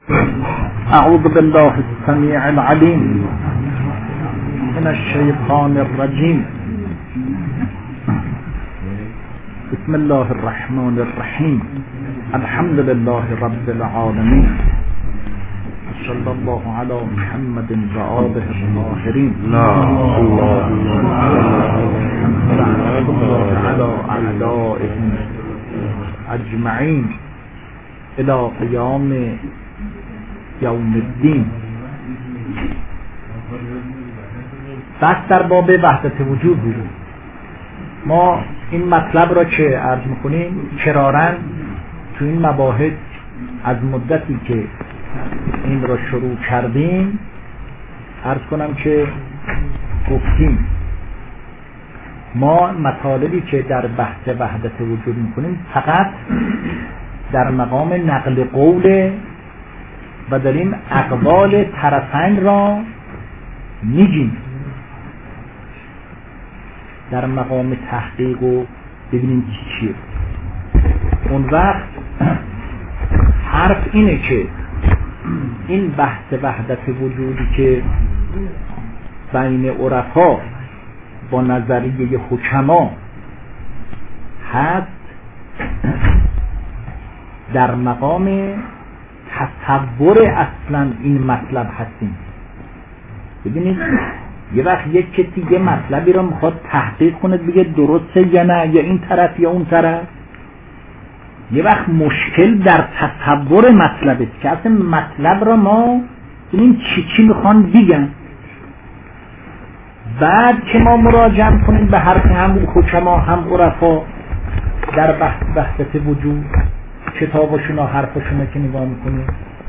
اعوذ بالله السمیع العلیم من الشیطان الرجیم. بسم الله الرحمن الرحیم. الحمد لله رب العالمین. صلی الله علی محمد و آله الطاهرین. علی اعدائهم اجمعین الى قیام یوم الدین. بس در باب وحدت وجود بود. ما این مطلب را که عرض میکنیم کرارن تو این مباحث از مدتی که این را شروع کردیم عرض کنم که گفتیم ما مطالبی که در بحث وحدت وجود میکنیم فقط در مقام نقل قول و داریم اقوال طرفین را میگیم، در مقام تحقیق و ببینیم چیه. اون وقت حرف اینه که این بحث وحدت وجودی که بین عرفا با نظریه حکما هست در مقام تصور اصلا این مطلب هستیم. ببینید یه وقت یک کسی یه مطلبی رو میخواد تحقیق کنه بگه درسته یا نه، یا این طرف یا اون طرف. یه وقت مشکل در تصور مطلب است که اصلا مطلب را ما ببینیم چی میخوان بگن. بعد که ما مراجعه کنیم به حرف هم حکما هم عرفا در بحث وحدت وجود، کتابشون و حرفشون که نگاه میکنیم،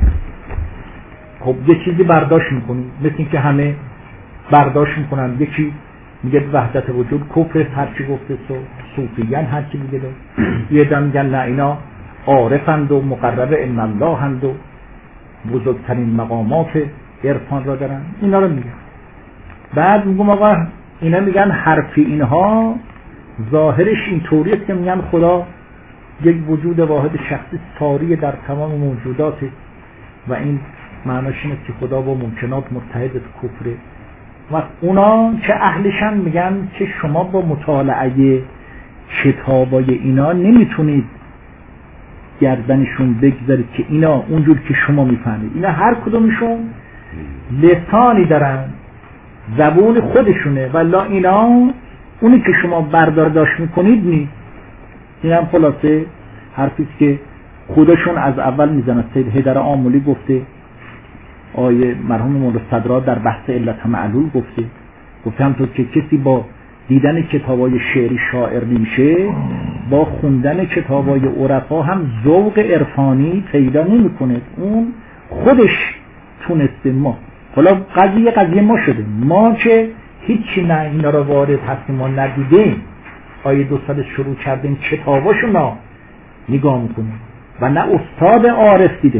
خب یه چیزی برداشت میکنیم، مثل این که همه برداشت میکنن. یکی میگه وحدت وجود کفر، هر چی گفته صوفیان هر چی میگه. یه دم میگن نه اینا عارفند و مقرب ان الله هند و بزرگترین مقامات عرفان را دارن، اینا رو میگن. بعد میگم آقا اینا میگن حرفی اینها ظاهرش این طوریه که میگن خدا یک وجود واحد شخصی ساری در تمام موجودات و این معناش اینه که خدا با ممکنات متحد کفره. و اونا که اهلشن میگن که شما با مطالعه کتابای اینا نمیتونید گردنشون بگذارید که اینا اونجور که شما میفهمید. اینا هر کدومشون لسانی دارن، زبون خودشونه، ولی اینا اونی که شما برداشت میکنید نیست. این هم خلاصه حرفیست که خودشون از اول میزنن. سید حیدر آملی گفته، آیه مرحوم مولا صدرا در بحث علت معلول گفته همطور که کسی با دیدن کتابای شعری شاعر نمیشه، با خوندن کتابای عرفا هم ذوق عرفانی پیدا نمیکنه. اون خودش تونسته. ما حالا قضیه ما شده، ما که هیچی نه اینا رو وارد هستیم، ما ندیدیم. آیه 200 شروع کردیم کتاباشو نا نگاه میکنیم و نه استاد عارف دیدیم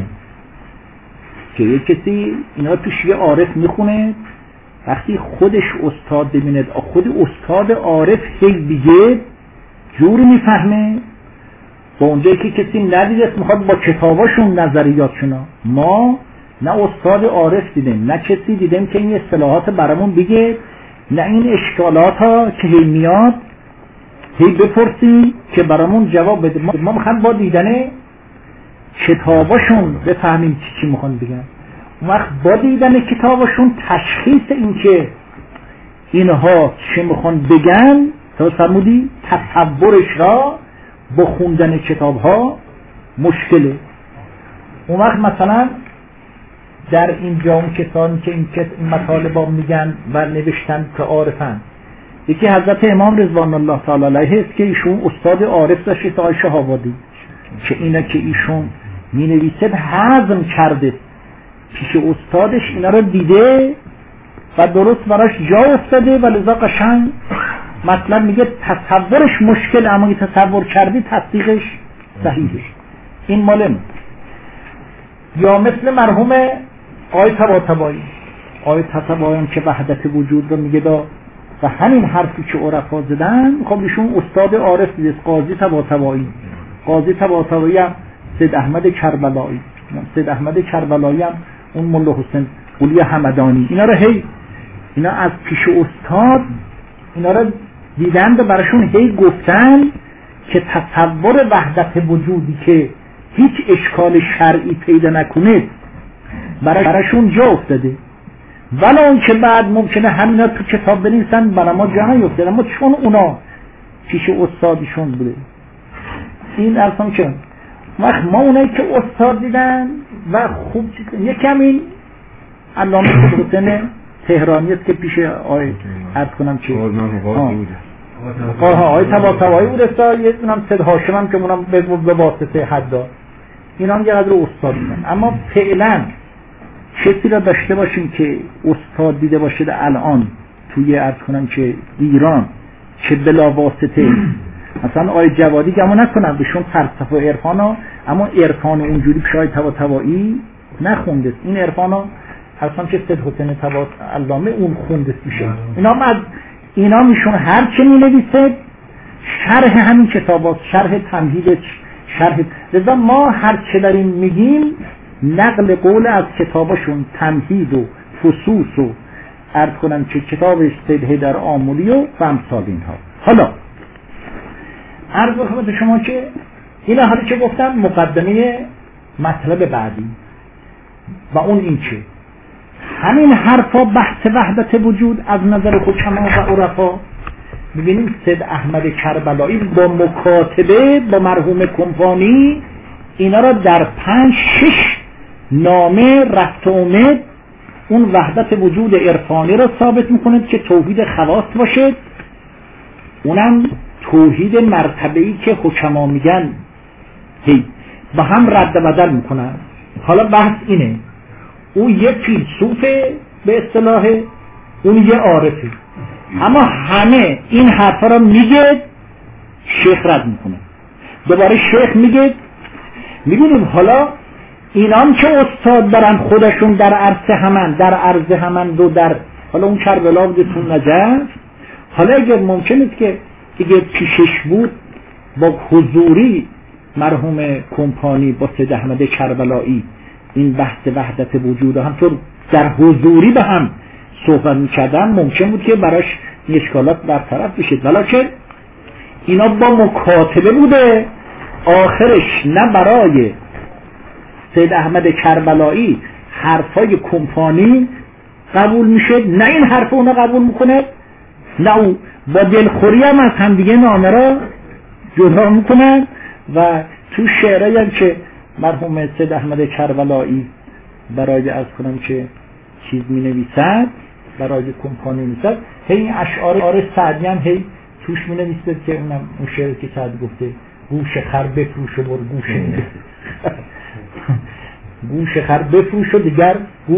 که یک کسی اینا توش یه عارف میخونه. وقتی خودش استاد ببیند، خود استاد عارف هی دیگه جوری میفهمه با اونجایی که کسی ندیده میخواد با کتاباشون نظریاتشون. ما نه استاد عارف دیدیم، نه کسی دیدیم که این اصطلاحات برامون بگه، نه این اشکالات ها که هی میاد هی بپرسیم که برامون جواب بده. ما میخوایم با دیدن کتاباشون بفهمیم چی میخوان بگن. اون وقت با دیدن کتاباشون تشخیص این که اینها چی میخوان بگن، تو فرمودی تصورش را با خوندن کتابها مشکله. اون وقت مثلا در اینجا اون کسانی که این مطالبا میگن و نوشتن که عارفن، یکی حضرت امام رضوان الله تعالی علیه است که ایشون استاد عارف داشته، آقای شهابادی، که اینا که ایشون می نویسه هضم کرده پیش استادش، اینا رو دیده و درست براش جا افتاده و لذا قشنگ مطلب میگه تصورش مشکل، اما تصور کردی تصدیقش صحیحه. این مال یا مثل مرحوم آقای طباطبایی هم که وحدت وجود رو میگه دا و همین حرفی که عرفا زدن، خب ایشون استاد عارف دیده، قاضی طباطبایی هم سید احمد کربلایی. سید احمد کربلایی هم اون ملا حسین قلی همدانی، اینا رو اینا از پیش استاد اینا رو دیدند و براشون گفتن که تصور وحدت وجودی که هیچ اشکال شرعی پیدا نکنه براشون جا افتاده، ولی اون که بعد ممکنه همینا تو کتاب بنویسن برای ما جا نیفتاده، اما چون اونا پیش استادشون بوده این اصلا که وقت ما اونایی که استاد دیدن و خوب یکم این علامه حسین تهرانی است که پیش آقای عرض کنم چی آقای طباطبایی بود است، یه دونم سید هاشم هم که اونم به واسطه حدا اینا هم یه قدر استاد دیدن. اما فعلا کسی را داشته باشیم که استاد دیده باشه الان توی عرض کنم که ایران که بلا واسطه مثلا آقای جوادی گمان نکنم بهشون فلسفه و عرفان ها، اما عرفان اونجوری پیشای طباطبایی نخونده، این عرفان ها اصلا که سید حسین علامه اون خونده میشه. اینا میشون هر چه می نویسه شرح همین کتابات، شرح تمهید، شرح لذا ما هر چه داریم میگیم نقل قول از کتابشون تمهید و فصوص و عرض کنم که کتابش سید حیدر آملی و امثال اینها. حالا عرض خدمت شما که اینا حالا که گفتم مقدمه مطلب بعدی و اون این که همین حرفا بحث وحدت وجود از نظر حکما و عرفا ببینیم سید احمد کربلایی با مکاتبه با مرحوم کمپانی اینا را در 5-6 نامه رفت آمد اون وحدت وجود عرفانی را ثابت میکنه که توحید خواص باشه، اونم توحید مرتبه‌ای که حکما میگن با هم رد و بدل میکنن. حالا بحث اینه اون یه فیلسوفه به اصطلاح، اون یه عارفه، اما همه این حرفا را میگه شیخ رد میکنه، دوباره شیخ میگه. میبینیم حالا اینان که استاد دارن خودشون در عرض همند و در حالا اون کربلا بوده تو نجف، حالا اگر ممکنه که دیگه پیشش بود با حضوری مرحوم کمپانی با سید احمد کربلایی این بحث وحدت وجود همطور در حضوری به هم صحبت میکردن ممکن بود که براش اشکالات برطرف بشه، ولیکن اینا با مکاتبه بوده، آخرش نه برای سید احمد کربلایی حرفای کمپانی قبول میشه نه این حرف اونا قبول میکنه، نه اون با دلخوری هم از همدیگه نامه را جدا میکنن و تو شعرهایی هم که مرحوم سید احمد کربلایی برای از کنم که چیز می نویسد برای کمپانی می نویسد این اشعار سعدی هم توش می نویسد که اون شعر که سعدی گفته گوش خر بفروش و بر گوش خر بفروش و دیگر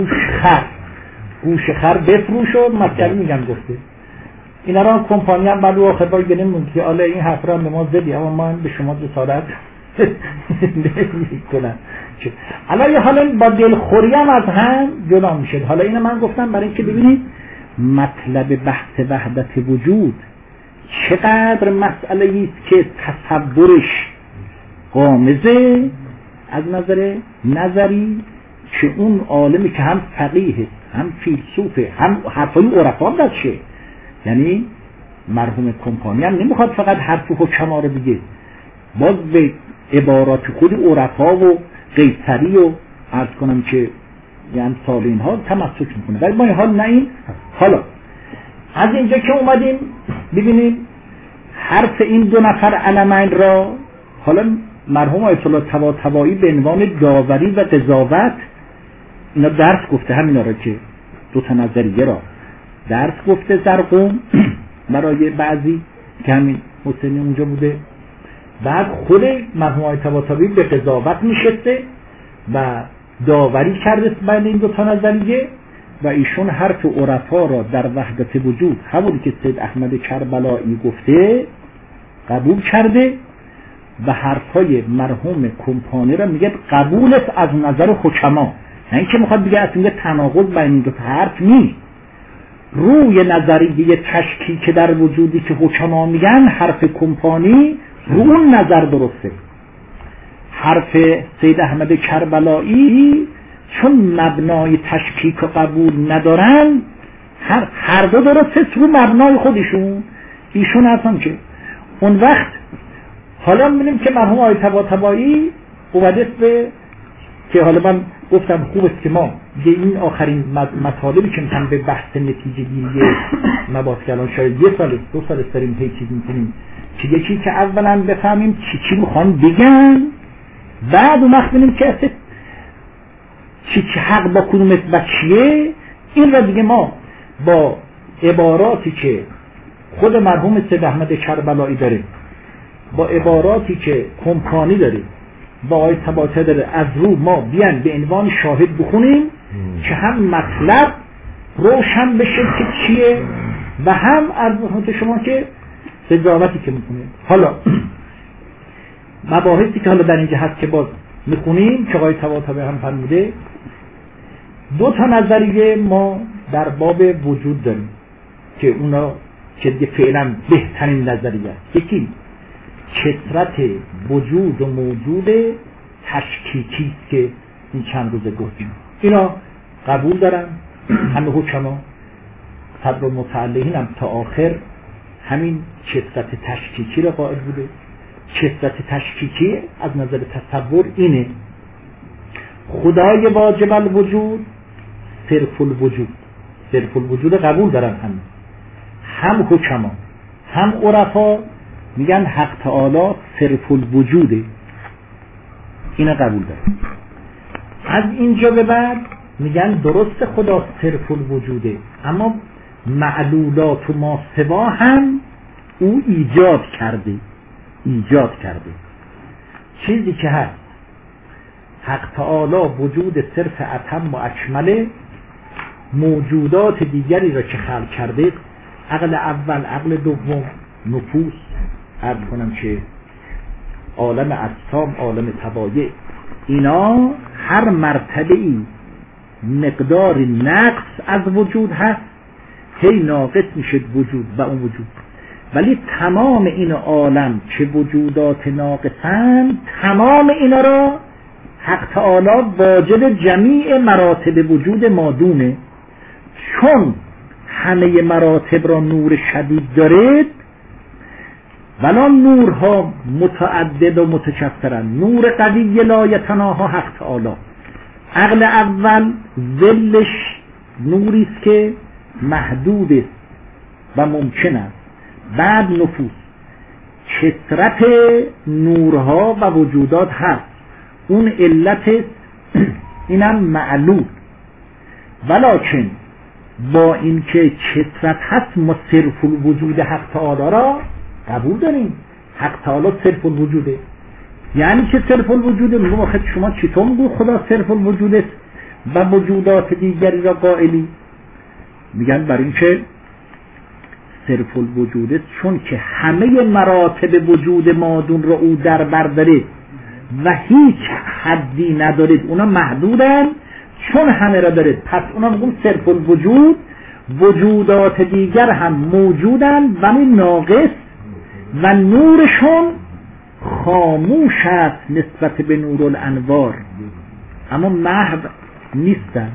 گوش خر بفروش و مطلبی میگم گفته. اینا را کمپانی هم بعد آخر باید بینیم که آله این حرف را به ما زدی اما ما به شما جسارت نمی‌کنم. حالا با دلخوری هم از هم جدا میشه. حالا اینو من گفتم برای اینکه ببینید مطلب بحث وحدت وجود چقدر مسئله است که تصورش غامضه از نظر نظری، که اون عالمی که هم فقیه هم فیلسوفه هم حرفای عرفا داشته، یعنی مرحوم کمپانی هم نمیخواد فقط حرف حکما رو بگه، باز به عبارات خود عرفا و قیصری و عرض کنم که یعنی سال اینها تمسک میکنه، ولی ما این حال نه. این حالا از اینجا که اومدیم ببینیم حرف این دو نفر علمین را، حالا مرحوم آیت الله طباطبایی به عنوان داوری و قضاوت اینا درس گفته، همینا را که دو تا نظریه را درس گفته زرقوم برای بعضی که همین حسینی اونجا بوده، بعد خود مرحوم آیت الله طباطبایی به قضاوت میشسته و داوری کرده بین این دو تا نظریه و ایشون حرف عرفا را در وحدت وجود همونی که سید احمد کربلایی گفته قبول کرده و حرفای مرحوم کمپانی را میگه قبول است از نظر حکما، نه اینکه میخواد بگه اصلا تناقض بین این دو تا حرف نیست. روی نظریه تشکیک در وجودی که حکما میگن حرف کمپانی رو اون نظر درسته، حرف سید احمد کربلایی چون مبنای تشکیک و قبول ندارن، هر دو درست رو مبنای خودشون ایشون هستن که اون وقت حالا می‌بینیم که مرحوم آقای طباطبایی اومده به که حالا من گفتم خوب است که ما این آخرین مطالبی که می‌خوام به بحث نتیجه گیری مباحث کلان شاید 1 سال 2 سال داریم هیچ چیز می‌کنیم که یکی که اولا بفهمیم چی می‌خوان بگن، بعد اون وقت ببینیم که چی حق با کدوم و چیه. این را دیگه ما با عباراتی که خود مرحوم سید احمد کربلایی داره، با عباراتی که کمکانی داره، با آقای طباطبایی داره، از رو ما بیان به عنوان شاهد بخونیم که هم مطلب روشن بشه که چیه و هم از شما که قضاوتی که میکنیم. حالا مباحثی که حالا در اینجا هست که باز میخونیم که آقای طباطبایی هم فرموده، 2 تا نظریه ما در باب وجود داریم که اونا که دیگه فعلا بهترین نظریه است. یکی کثرت وجود و موجود تشکیکی است که این چند روزه گفتیم، اینا قبول دارن همه حکما. صدر المتعلقین هم تا آخر همین کثرت تشکیکی را قائل بوده. کثرت تشکیکی از نظر تصور اینه خدای واجب الوجود صرف الوجود، صرف الوجود قبول دارن هم حکما هم عرفا میگن حق تعالی صرف الوجوده، اینو قبول دارن. از اینجا به بعد میگن درست خدا صرف الوجوده، اما معلولات و ماسوا هم او ایجاد کرده. چیزی که هست حق تعالی وجود صرف اتم و اکمله، موجودات دیگری را که خلق کرده، عقل اول، عقل دوم، نفوس، عرض کنم که عالم اجسام، عالم طبایع، اینا هر مرتبه ای مقدار نقص از وجود هست، هی ناقص میشه وجود و اون وجود. ولی تمام این عالم که وجودات ناقصن، تمام اینا را حق تعالی واجد جمیع مراتب وجود مادونه. چون همه مراتب را نور شدید دارد، ولا نورها متعدد و متکثرن. نور قوی لا یتناها حق تعالی. عقل اول ظلش نوری است که محدود است و ممکن است. بعد نفوس، کثرت نورها و وجودات هست، اون علت اینم معلول. ولکن با اینکه کثرت هست ما صرف الوجود حق تعالی را قبول داریم. حق تعالی صرف الوجوده. یعنی که صرف الوجوده، میگم آخه شما چطور میگو خدا صرف الوجود است و وجودات دیگری را قائلی؟ میگن برای اینکه صرف الوجود است، چون که همه مراتب وجود مادون را او در بر داره و هیچ حدی ندارید، اونا محدودن. چون همه را داره، پس اونا میگم صرف الوجود، وجودات دیگر هم موجودن ولی ناقص و نورشون خاموش است نسبت به نور الانوار، اما محو نیستن.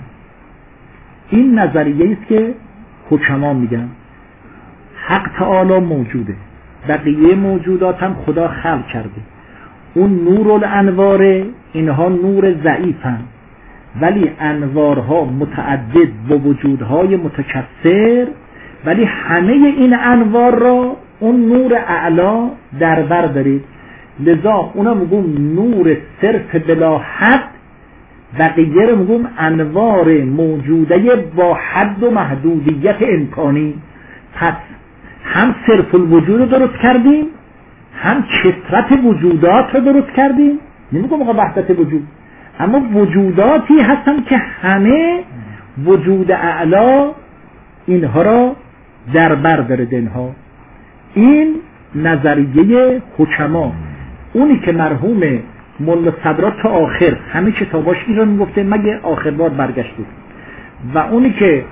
این نظریه است که حکما میگن حق تعالی موجوده، بقیه موجودات هم خدا خلق کرده. اون نور الانوار، اینها نور ضعیفن، ولی انوارها متعدد با وجودهای متکثر، ولی همه این انوار را اون نور اعلا در بر دارید. لذا اونا میگم نور صرف بلا حد، بقیه رو میگم انوار موجوده با حد و محدودیت امکانی. پس هم صرف الوجود رو درست کردیم، هم کثرت وجودات رو درست کردیم. نمیگم آقا وحدت وجود، اما وجوداتی هستن که همه وجود اعلا اینها را در بر داره دنها. این نظریه حکما. اونی که مرحوم ملا صدرات تا آخر همه کتاباش این را میگفته مگه آخر بار برگشته، و اونی که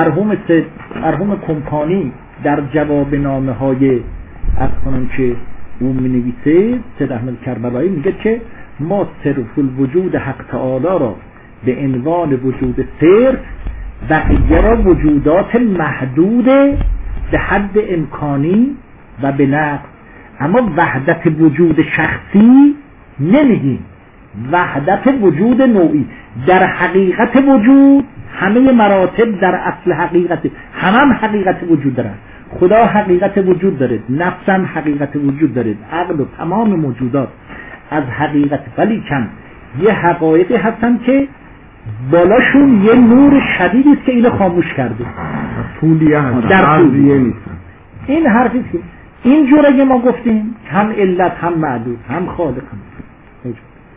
مرحوم کمپانی در جواب نامه های از کنم که او می‌نویسه سید احمد کربلایی میگه که ما صرف الوجود حق تعالی را به عنوان وجود صرف بقیه را وجودات محدود به حد امکانی و به نقص، اما وحدت وجود شخصی نمیگیم، وحدت وجود نوعی. در حقیقت وجود همه مراتب در اصل حقیقت هم حقیقت وجود دارن. خدا حقیقت وجود داره، نفس هم حقیقت وجود داره، عقل و تمام موجودات از حقیقت، ولی کم یه حقایقی هستن که بالاشون یه نور شدیدی است که اینو خاموش کرده. طولیه هست، در طولیه نیستن. این حرفی که اینجور اگه ما گفتیم هم علت هم معدود هم خالق هم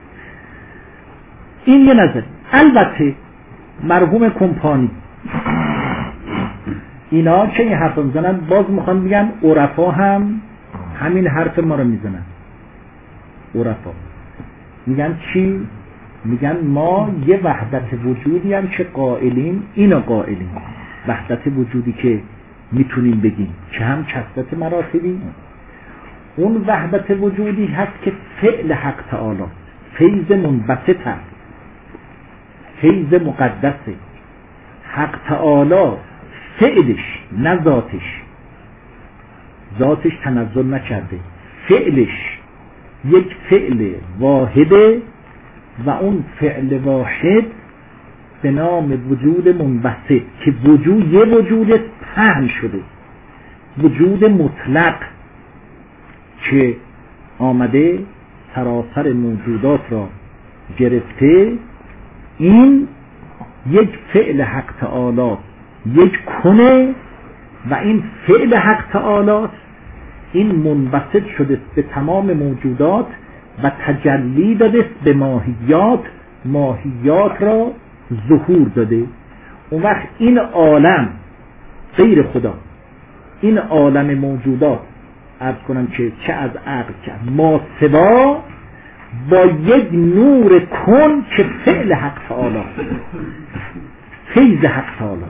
این یه نظر. البته مرحوم کمپانی اینا که این حرف میزنن باز میخوان بگن عرفا هم همین حرف ما رو میزنن. عرفا میگن چی؟ میگن ما یه وحدت وجودی هم که قائلیم، اینو قائلیم، وحدت وجودی که میتونیم بگیم که هم کثرت مراتبی، اون وحدت وجودی هست که فعل حق تعالی فیض منبسط هست، فیض مقدسه. حق تعالی فعلش نه ذاتش، ذاتش تنزل نکرده، فعلش یک فعل واحده و اون فعل واحد به نام وجود منبسط که وجود یه وجود پهن شده، وجود مطلق که آمده سراسر موجودات را گرفته. این یک فعل حق تعالی، یک کنه و این فعل حق تعالی این منبسط شده به تمام موجودات و تجلی داده به ماهیات، ماهیات را ظهور داده. اون وقت این عالم غیر خدا، این عالم موجودات عرض کنم که چه از عقل که ما سوا با یک نور کن که فعل حق تعالی، فیض حق تعالی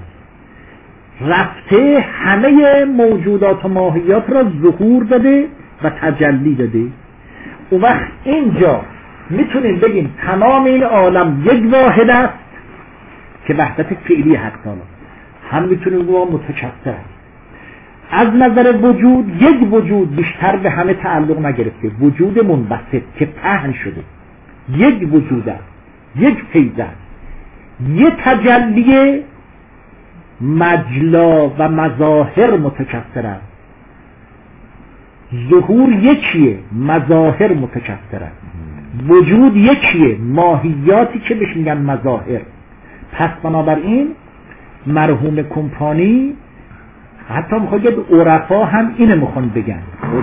رفته همه موجودات و ماهیات را ظهور داده و تجلی داده. اون وقت اینجا میتونیم بگیم تمام این عالم یک واحد است که وحدت فعلی حق تعالی، هم میتونیم بگیم متکثر است. از نظر وجود یک وجود بیشتر به همه تعلق نگرفته، وجود منبسط که پهن شده، یک وجود است، یک فیض است، یک تجلی مجلا و مظاهر متکثر است. ظهور یکیه، مظاهر متکثر است. وجود یکیه، ماهیاتی که بهش میگن مظاهر. پس بنابراین مرحوم کمپانی حتی میخواد که عرفا هم اینه میخوان بگن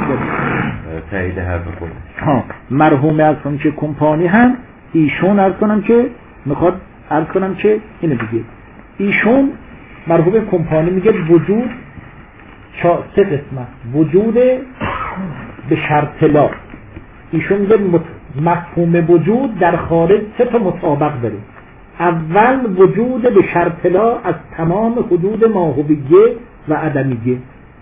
تایید حرف خود. مرحوم از که کمپانی هم ایشون عرض کنم که میخواد عرض کنم که اینه بگه. ایشون مرحوم کمپانی میگه وجود سه قسمه، وجود به شرط لا. ایشون میگه مفهوم وجود در خارج سه تا مطابق داره. اول وجود به شرط لا از تمام حدود ماهویه و عدمیه.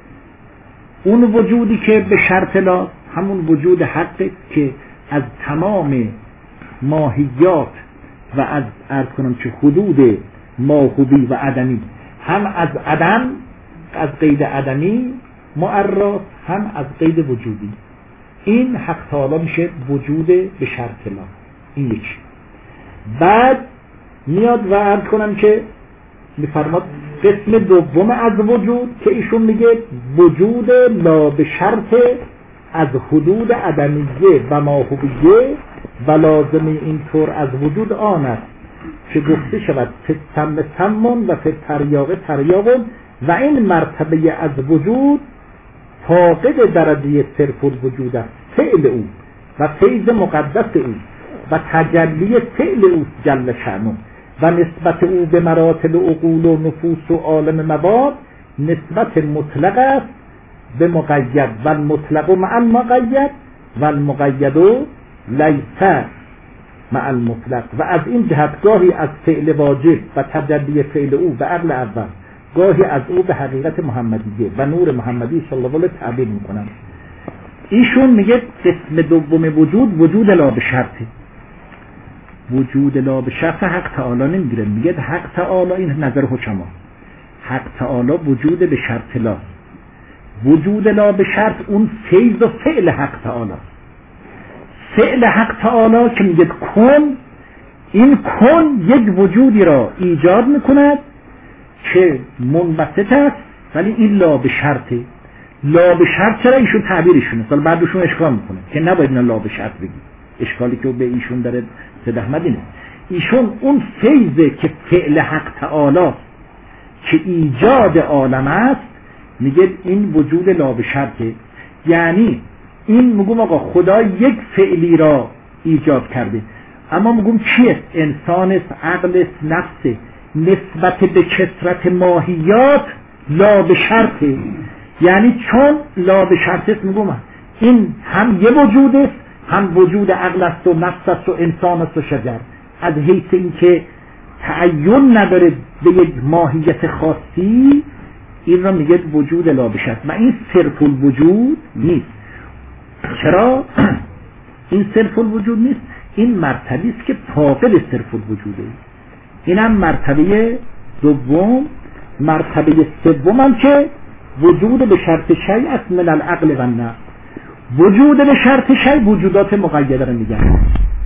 اون وجودی که به شرط لا همون وجود حقه که از تمام ماهیات و از عرض کنم که حدود ماهوی و عدمی، هم از عدم، از قید عدمی معرف، هم از قید وجودی. این حق تعالی میشه وجود به شرط لا. این یکی. بعد میاد و عرض کنم که میفرماد قسم دوم از وجود که ایشون میگه وجود لا به شرط از حدود عدمیه و ماهویه و لازم اینطور از وجود آن است که گفته شود فتم تمون و فتریاق تریاقون و این مرتبه از وجود فاقد درجه صرف الوجود است، فعل او و فیض مقدس او و تجلی فعل او جل شأنه و نسبت او به مراتب عقول و نفوس و عالم مواد نسبت مطلق است به مقید و المطلق مع المقید و المقید لیس مع المطلق. و از این جهت گاهی از فعل واجب و تجلی فعل او به عقل اول، گاهی از او به حقیقت محمدیه و نور محمدی صلی الله علیه و تعبیر میکنند. ایشون میگه قسم دوم وجود لا به شرطه. وجود لا به شرط حق تعالی نمیگیره. میگه حق تعالی، این نظر حکما، حق تعالی وجود به شرط لا. وجود لا به شرط اون فیض و فعل حق تعالی. فعل حق تعالی که میگه کن، این کن یک وجودی را ایجاد میکند که منبسط است، ولی این لا به شرطه. لا به شرط چرا ایشون تعبیرشونه، سال بعدشون اشکال میکنه که نباید اینا لا به شرط بگی. اشکالی که به ایشون داره سید احمد اینه، ایشون اون فیضه که فعل حق تعالی که ایجاد عالم است، میگه این وجود لا به شرطه. یعنی این میگم آقا خدا یک فعلی را ایجاد کرده، اما میگم چیه؟ انسان است، عقل است، نفس. نسبت به کثرت ماهیات لا به شرطه. یعنی چون لا به شرط است، میگم این هم یه وجود است، هم وجود عقل است و نفس است و انسان است و شجر. از حیث این که تعین نداره به یک ماهیت خاصی، این را میگه وجود لا به شرط. و این صرف الوجود نیست. چرا این صرف الوجود نیست؟ این مرتبه است که فاقد صرف الوجوده. اینم مرتبه دوم. مرتبه سوم هم که وجود به شرط شیء است من العقل و النفس. وجود به شرط شیء وجودات مقیده رو میگن.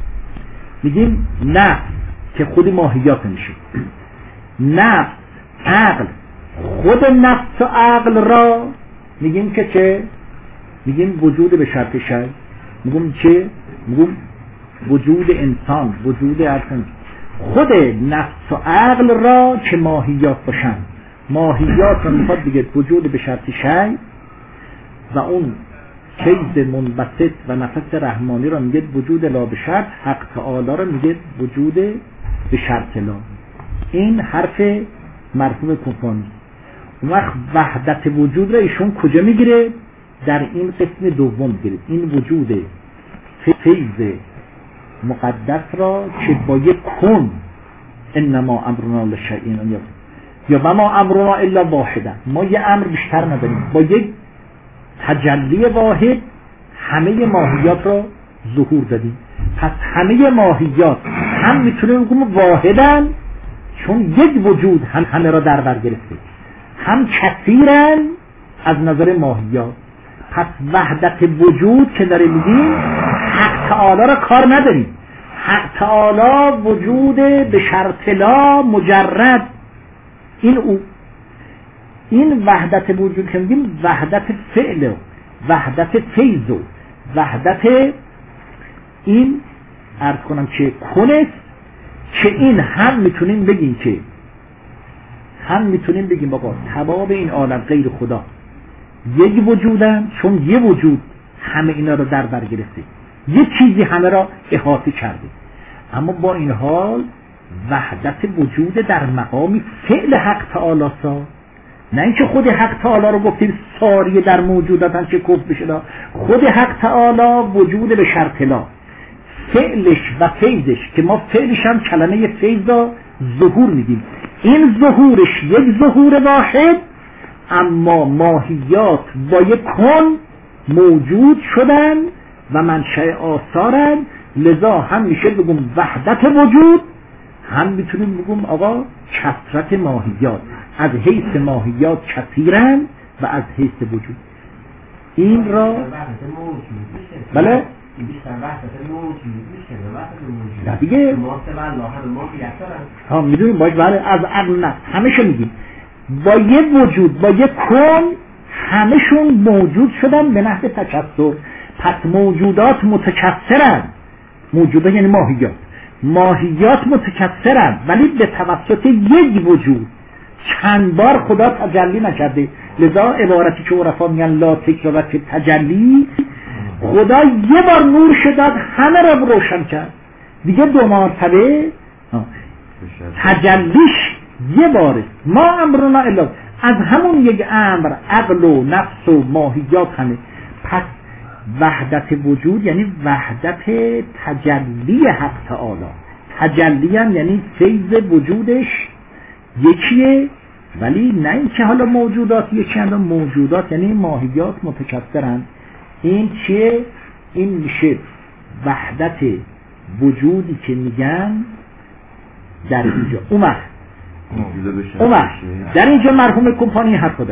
میگیم نفس که خود ماهیات میشه، نفس، عقل، خود نفس و عقل را میگیم که چه؟ میگیم وجود به شرط شیء. میگیم چه؟ میگیم وجود انسان، وجود عقل، خود نفس و عقل را که ماهیات باشن. ماهیات رو میخواد بگه وجود به شرط شیء، و اون چیز منبسط و نفس رحمانی را میگه وجود لا به شرط. حق تعالی را میگه وجود به شرط لا. این حرف مرفوع کنفانی. اون وقت وحدت وجود را ایشون کجا میگیره؟ در این قسم دوم میگیره. این وجود فیض مقدس را که با یک کن، انما امرنا لشیء یا و ما امرنا الا واحدا، ما یه امر بیشتر نداریم، با یک تجلی واحد همه ماهیات را ظهور دادیم. پس همه ماهیات هم میتونیم بگیم واحدن، چون یک وجود همه را در بر گرفته، هم کثیرن از نظر ماهیات. پس وحدت وجود که داره میگیم، حق تعالی را کار نداریم. حق تعالی وجود به شرط لا مجرد، این او. این وحدت وجود که میگیم وحدت فعل و وحدت فیض و وحدت این عرض کنم که کنست، که این هم میتونیم بگیم که آقا تمام این عالم غیر خدا یک وجودن، چون یه وجود همه اینا رو در بر گرفته، یه چیزی همه را احاطه کرده. اما با این حال وحدت وجود در مقامی فعل حق تعالی سا، نه اینکه خود حق تعالی رو گفتیم ساریه در موجوداتن که کفر بشه. خود حق تعالی وجود به شرط لا، فعلش و فیضش که ما فعلش هم کلمه فیض را ظهور میگیم. این ظهورش یک ظهور واحد، اما ماهیات با یک کن موجود شدن و منشأ آثارن. لذا هم میشه بگم وحدت وجود، هم میتونیم بگم آقا کثرت ماهیات. از حیث ماهیات کثیرن و از حیث وجود. این را بله دیگه ها میدونیم باید بله از عقل نه همه میگیم با یه وجود با یه کن همشون موجود شدن به نحو تکثر. پس موجودات متکثرن، موجودات یعنی ماهیات متکثرن، ولی به توسط یک وجود چند بار خدا تجلی نکرده. لذا عبارتی که عرفا میگن لا تکرار تجلی، خدا یه بار نور شداد همه را روشن کرد، دیگه دو مرتبه تجلیش یه باره. ما امرنا الا، از همون یک امر عقل و نفس و ماهیات همه. پس وحدت وجود یعنی وحدت تجلی حق تعالی. تجلی هم یعنی فیض وجودش یکیه، ولی نه اینکه حالا موجودات یکی، موجودات یعنی ماهیات متکثرن. این چیه؟ این میشه وحدت وجودی که میگن در اینجا. اومد در اینجا مرحوم کمپانی حرف داره.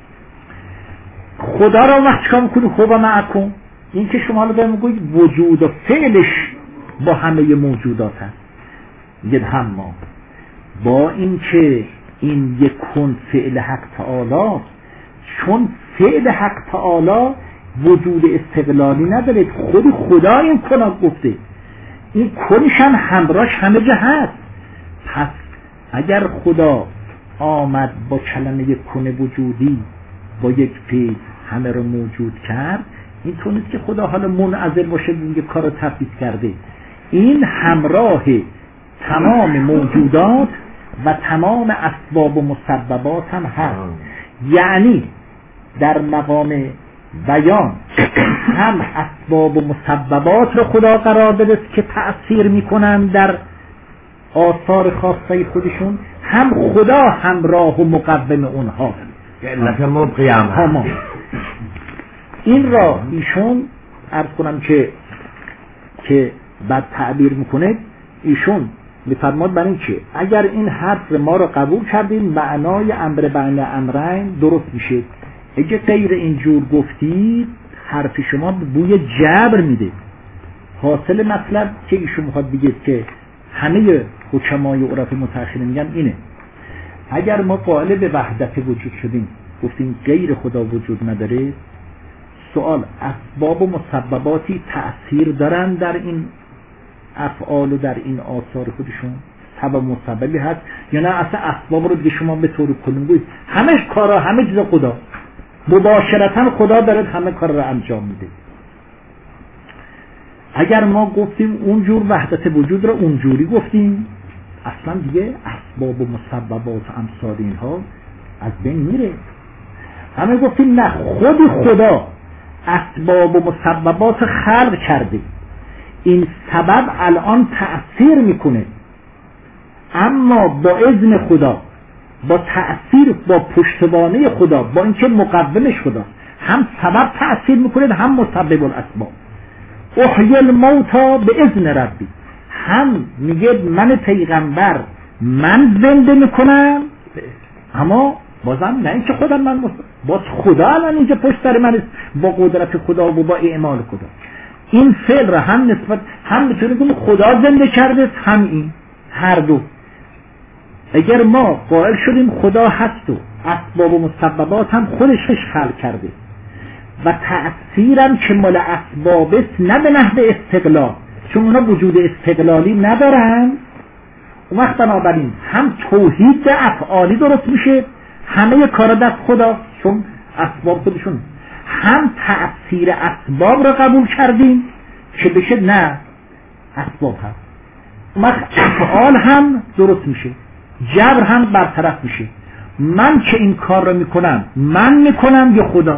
خدا را وقت چکار میکنی؟ خوبا معکم، این که شما رو دارم میگوید وجود و فعلش با همه موجودات هست. میگه هم ما با این که این یک کن فعل حق تعالی، چون فعل حق تعالی وجود استقلالی نداره، خود خدا این کنا گفته، این کنش هم همراهش همه جا هست. پس اگر خدا آمد با کلمه کن وجودی با یک فعل همه رو موجود کرد، این تو نیست که خدا حالا منعزل باشه این کار رو تفویض کرده. این همراه تمام موجودات و تمام اسباب و مسببات هم هست. یعنی در مقام بیان هم اسباب و مسببات رو خدا قرار داده که تأثیر میکنن در آثار خاصه خودشون، هم خدا همراه و مقوم اونها. این را ایشون عرض کنم که بعد تعبیر میکنه، ایشون میفرماد برای این که اگر این حرف ما رو قبول کردیم معنای امر بین امرین درست میشه. اگه غیر اینجور گفتید حرف شما بوی جبر میده. حاصل مطلب که ایشون میخواد بگید که همه حکمای عرف متأخرین میگن اینه، اگر ما قائل به وحدت وجود شدیم گفتیم غیر خدا وجود نداره، سوال اسباب و مسبباتی تأثیر دارن در این افعال و در این آثار خودشون؟ سبب مسببی هست یا نه اصلا اسباب رو دیگه شما به طور کلی میگید همه کارا همه چیز خدا مباشرتا خدا داره همه کار رو انجام میده؟ اگر ما گفتیم اونجور وحدت وجود رو اونجوری گفتیم، اصلا دیگه اسباب و مسببات و امثال اینها از بین میره. همه گفتیم نه، خود خدا اسباب و مسببات خلق کرده، این سبب الان تأثیر میکنه، اما با اذن خدا، با تأثیر، با پشتوانه خدا، با اینکه مقومش خدا، هم سبب تأثیر میکنه هم مسبب الاسباب. احیی الموتا به اذن ربی، هم میگه من پیغمبر من زنده میکنم، اما بازم نه اینکه خدا من باز خدا الان اینجا پشت سر من با قدرت خدا و با اعمال خدا. این فعل را هم نسبت هم میتونه بگیم خدا زنده کرده، هم این هر دو. اگر ما قائل شدیم خدا هست و اسباب و مسببات هم خودش خلق کرده و تأثیرم که مال اسباب است نه به نحو استقلال، چون اونا وجود استقلالی ندارن، اون وقت بنابراین هم توحید افعالی درست میشه، همه کار دست خدا چون اسباب خودشون، هم تأثیر اسباب را قبول کردیم که بشه نه اسباب هست، اون وقت افعال هم درست میشه، جبر هم برطرف میشه. من که این کار را میکنم من میکنم یا خدا؟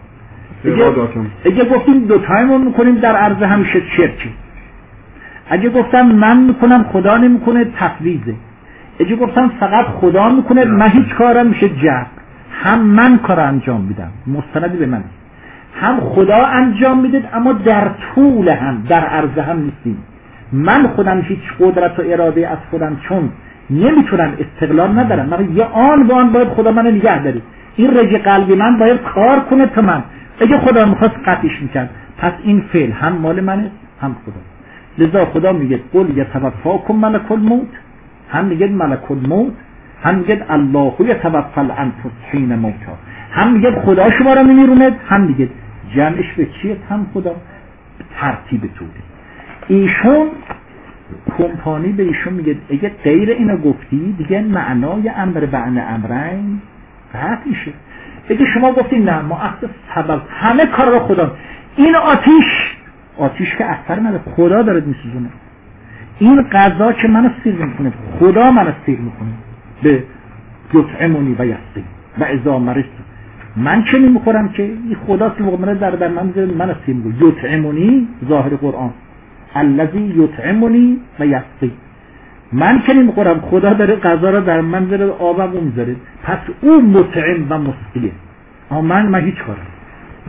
اگه گفتیم دوتایمون میکنیم در عرض همیشه شرکه. اگه گفتم من میکنم خدا نمیکنه تفویضه. اگه گفتم فقط خدا میکنه من هیچ کارم میشه جبر. هم من کار انجام میدم مستندی به من، هم خدا انجام میده، اما در طول هم در عرض هم نیستیم. من خودم هیچ قدرت و اراده از خودم چون نمیتونم، استقلال ندارم، من یه آن با آن باید خدا منو نگه داره، این رگ قلبی من باید کار کنه تا من، اگه خدا میخواست قطعش میکرد. پس این فعل هم مال منه هم خدا. لذا خدا میگه قل یتوفاکم ملک الموت، هم میگه ملک الموت، هم میگه الله یتوفی الانفس حین موتها، هم میگه خدا شما رو میمیرونه، هم میگه جمعش به چیه؟ هم خدا. ترتیب طوله. ایشون کمپانی به ایشون میگه اگه غیر اینو گفتی دیگه معنای امر بین امرین قطع میشه. اگه شما گفتید نه ما اصل سبب همه کار رو خدا، این آتیش که اثر منه خدا داره میسوزونه، این غذا که منو سیر میکنه خدا منو سیر میکنه، به یطعمونی و یسقین و اذا مرضت، من چه نمیخورم که این خداست که موقع در من سیر میکنه. یطعمونی ظاهر قرآن الذی یطعمونی و یسقین، من که نمیخورم خدا داره غذا رو در من داره آبم میذاره، پس او مطعم و مسقیه، اما من هیچ کارم.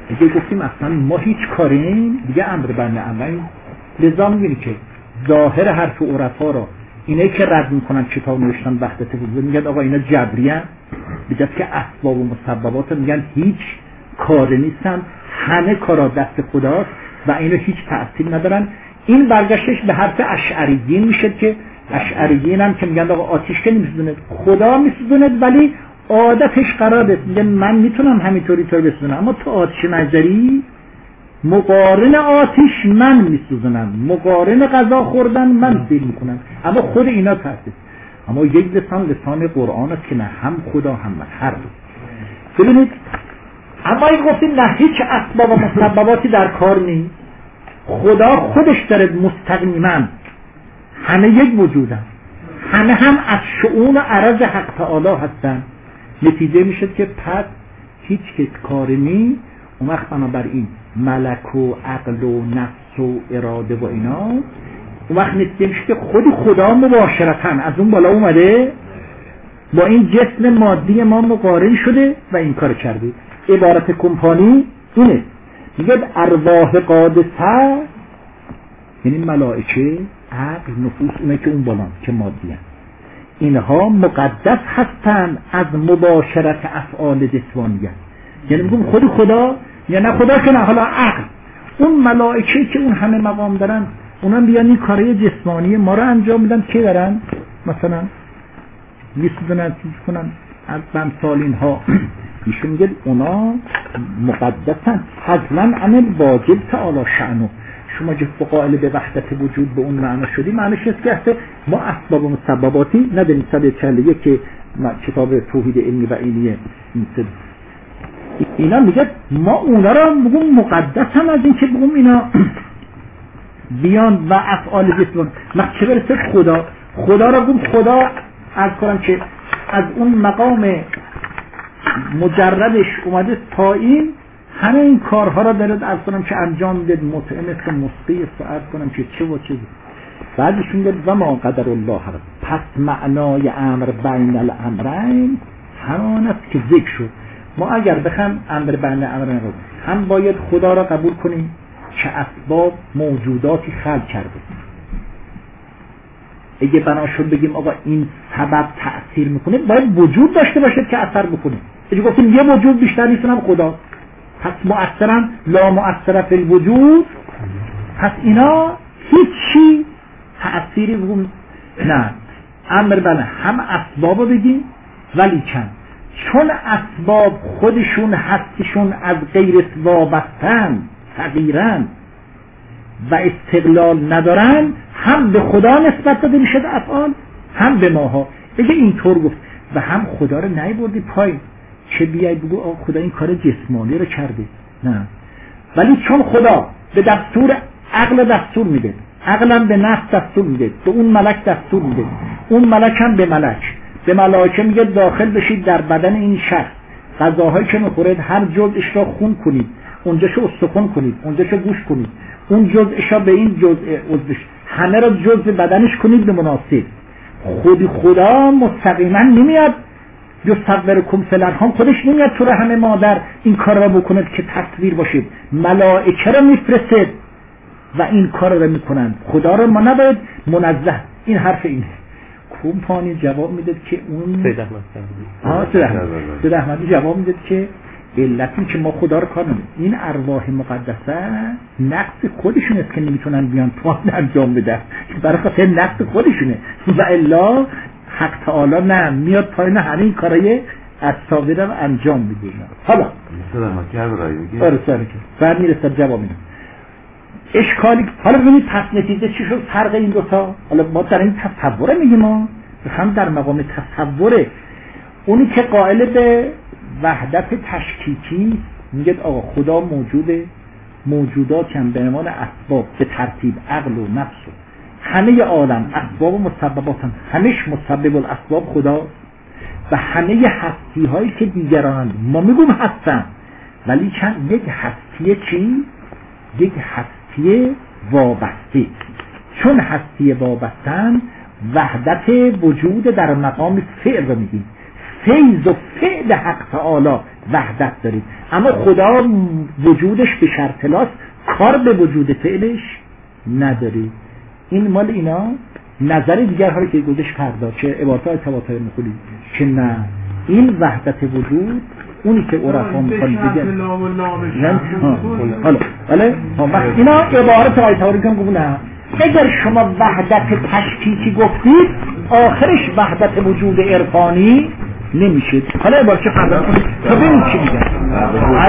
دیگه گفتیم اصلا ما هیچ کاریم دیگه امر بر نعمین. لذا میبینی که ظاهر حرف عرفا را اینه که رد میکنن کتاب نوشتن وحدت وجود میگن آقا اینا جبریان، میگن که اسباب و مسببات میگن هیچ کار نیستن، همه کارا دست خداست و اینو هیچ تأثیر ندارن. این برگشتش به حرف اشعریین میشه که اشعریین هم که میگن آقا آتش که نمیسوزونه، خدا میسوزونه ولی عادتش قراره. میگن من میتونم همینطوری طور بسوزونم اما تو آتش نظری مقارن آتش من میسوزونم، مقارن غذا خوردن من فیل میکنم، اما خود اینا تأثیر. اما یک لسان قرآن است که نه هم خدا هم من هر دو. ببینید اما این گفتیم نه هیچ اسباب و مسبباتی در کار نیست، خدا خودش داره مستقیما، همه یک وجودن، همه هم از شؤون و عرض حق تعالی هستن. نتیجه میشه که پس هیچ کاری نیست. اون وقت بنابراین ملک و عقل و نفس و اراده و اینا، اون وقت نتیجه میشه که خود خدا مباشرتاً از اون بالا اومده با این جسم مادی ما مقارن شده و این کار کرده. عبارت کمپانی اینه، میگه ارواح قادسه یعنی ملائکه، عقل، نفوس، اونه که اون بالا که مادی هست، اینها مقدس هستن از مباشرت افعال جسمانیه. یعنی میگم خود خدا یا نه خدا که نه، حالا عقل، اون ملائکه که اون همه مقام دارن اونا بیان این کارهای جسمانی ما رو انجام میدن که دارن مثلا میسوزنن چیز کنن از بمثال اینها. ایشون میگه اونا مقدسن فضلا عن الواجب تعالی شأنه. شما که قائل به وحدت وجود به اون معنا شدی، معنیش است که ما اسباب و مسبباتی نداریم. 141 که کتاب توحید علمی و عینیه اینا میگه ما اونا رو بگم مقدس هم از این که بگم اینا بیان و افعال جسم چه برسه خدا رو بگم خدا از کنم که از اون مقام مجردش اومده تا این همه این کارها را دارد از کنم که انجام میده، مطعم است و مسقی است و از کنم که چه و چه. بعدشون گفت و ما قدر الله رب، پس معنای امر بین الامرین همان است که ذکر شد. ما اگر بخوایم امر بین الامرین رو هم باید خدا را قبول کنیم که اسباب موجوداتی خلق کرده. اگه بنا شد بگیم آقا این سبب تأثیر میکنه، باید وجود داشته باشه که اثر بکنه. اگه گفتیم یه وجود بیشتر نیستونم خدا، پس مؤثرا لا مؤثر فی الوجود، پس اینا هیچی تأثیری بگم نه. امر بله هم اسباب بگیم ولی چون اسباب خودشون هستشون از غیر وابستن، فقیرن و استقلال ندارن، هم به خدا نسبت داده میشه افعال هم به ماها. اگه اینطور گفت و هم خدا رو نیبردی پایین چه بیای بگو آقا خدا این کار جسمانی رو کرده، نه. ولی چون خدا به دستور عقل دستور میده، عقلم به نفس دستور میده، به اون ملک دستور میده، اون ملک هم به ملک، به ملائکه میگه داخل بشید در بدن این شخص، غذاهایی که میخورید هر جزءش را خون کنید، اونجاشو استخوان کنید، اونجاشو گوش کنید، اون جزءش را به این جزء عضوش، همه را جزء بدنش کنید به مناسب. خدا مستقیما نمیاد یصورکم فی الارحام، خودش نمیاد تو رحم مادر این کار را بکنه که تصویر باشید، ملائکه را میفرسته و این کار را میکنند. خدا را ما نباید منزه. این حرف اینه. کمپانی جواب میده که اون سید احمدی جواب میده که علتی که ما خدا رو کار نمید، این ارواح مقدسه نقص خودشون است که نمیتونن بیان پایین انجام بده، برای خاطر نقص خودشونه و الا حق تعالی نه میاد پایین همه این کارای اساوی رو انجام میده. حالا بعد میرسد جواب میده اشکالی. حالا ببینید پس نتیجه چی شد؟ فرق این دوتا. حالا ما در این تصوره میگیم، ما هم در مقام تصوره. اونی که قائل به وحدت تشکیکی میگه آقا خدا موجوده، موجودات هم به عنوان اسباب به ترتیب عقل و نفس و همه عالم اسباب و مسببات هم همش مسبب الاسباب خدا و همه هستی هایی که دیگران ما میگم هستن، ولی چند یک هستی چی؟ یک هستی وابسته. چون هستی وابستن وحدت وجود در مقام فعل رو میگیم. فیض و فعل حق تعالی وحدت دارید، اما خدا وجودش به شرط لاست، کار به وجود فعلش نداری. این مال اینا. نظر دیگر ها که گذاشت پرداخت چه عبارات تواتر مخولی که نه، این وحدت وجود اونی که عرفا میخوان بگن حالا اینا عبارت آیت ها رو کم گفتن. اگر شما وحدت تشکیکی گفتید آخرش وحدت وجود عرفانی نمیشه. حالا عبارت چه پرداخت کنید تا ببینید چی میگن.